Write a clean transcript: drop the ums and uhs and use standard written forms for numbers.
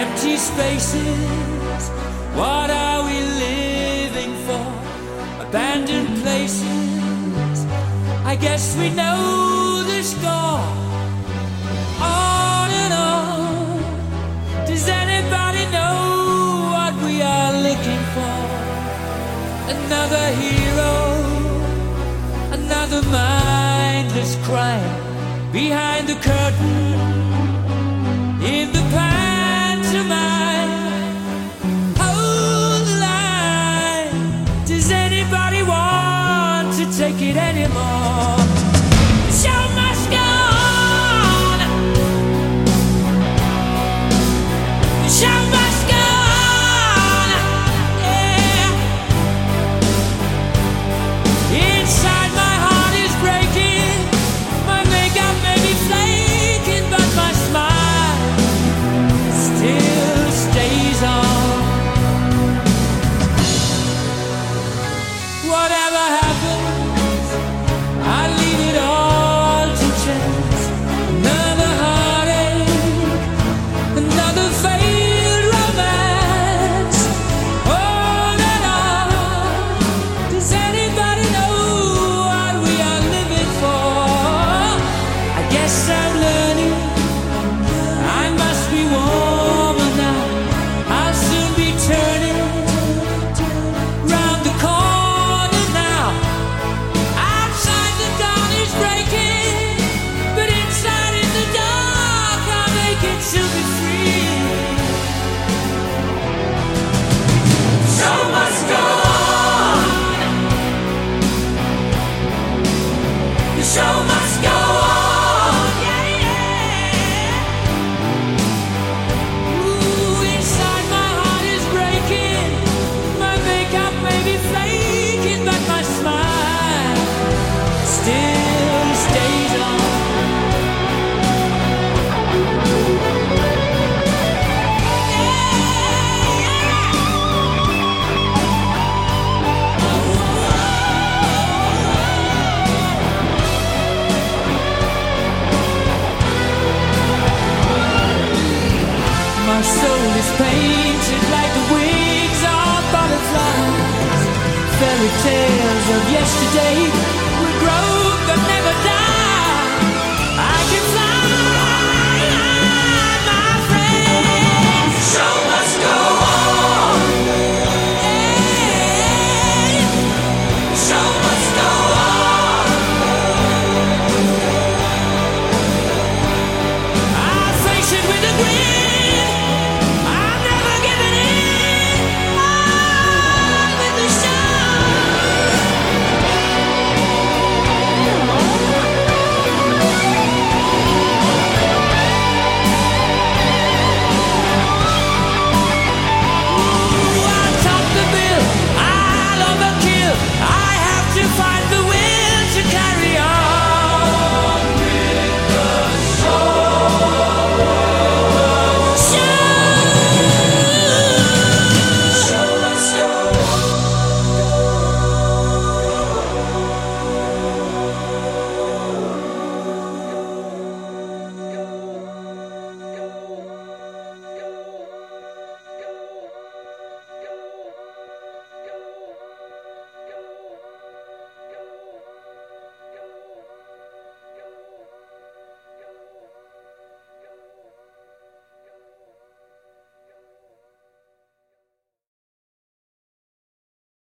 empty spaces. What are we living for? Abandoned places. I guess we know the score. On and on. Does anybody know what we are looking for? Another hero, another mindless crime behind the curtain. In the pantomime, hold the line. Does anybody want to take it anymore? The show must go on. The show must go on. Yeah. Inside my heart is breaking. My makeup may be flaking, but my smile still stays on. Whatever happens, I leave it all to chance. Another heartache, another failed romance. On and on. Does anybody know what we are living for? I guess I'm learning. I must be warmer now. I'll soon be turning round the corner now. Outside the dawn is breaking, but inside in the dark I'll make it to be free. The show must go on. The show must go on. Yeah, yeah. Ooh, inside my heart is breaking. My makeup may be flaking, but my smile still stays on. My soul is painted like the wings of butterflies. Fairy tales of yesterday